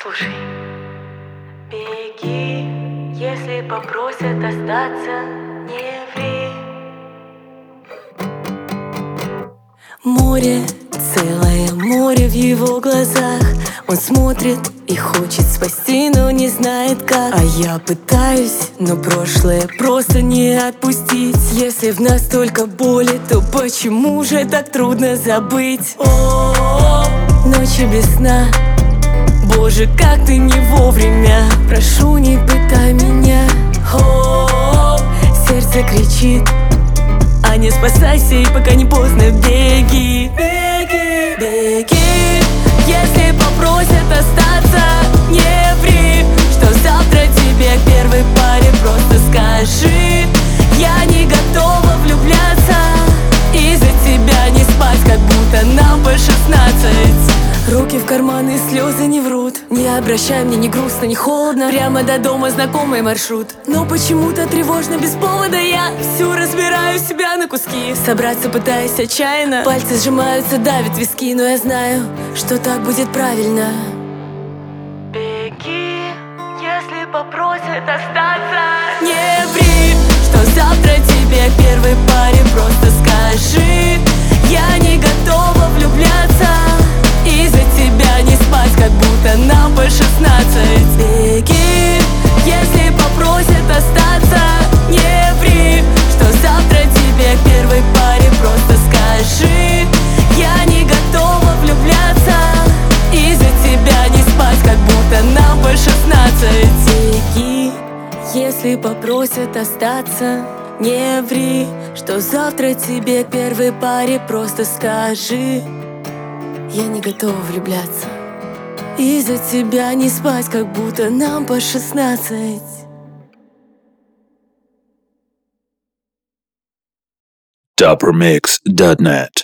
Слушай, беги, если попросят остаться, не ври. Море, целое море в его глазах. Он смотрит и хочет спасти, но не знает как. А я пытаюсь, но прошлое просто не отпустить. Если в нас столько боли, то почему же так трудно забыть? О, ночи без сна, Боже, как ты не вовремя. Прошу, не пытай меня. О, сердце кричит, а не спасайся, и пока не поздно. Беги, беги, беги. Если попросят остаться, не ври, что завтра тебе к первой паре. Просто скажи: я не готова влюбляться, из-за тебя не спать, как будто нам по 16. Руки в карманы, слезы не врут. Не обращай, мне не грустно, не холодно. Прямо до дома знакомый маршрут. Но почему-то тревожно без повода. Я всю разбираю себя на куски. Собраться пытаюсь отчаянно. Пальцы сжимаются, давят виски. Но я знаю, что так будет правильно. Беги, если попросят остаться, Не ври, что завтра тебе к первой паре. Просто скажи: я не готова влюбляться, из-за тебя не спать, как будто нам по 16. Беги, если попросят остаться, не ври, что завтра тебе к первой паре. Просто скажи: я не готова влюбляться, из-за тебя не спать, как будто нам по 16. Беги, если попросят остаться, не ври, что завтра тебе к первой паре. Просто скажи: я не готова влюбляться, из-за тебя не спать, как будто нам по 16. Topremix.net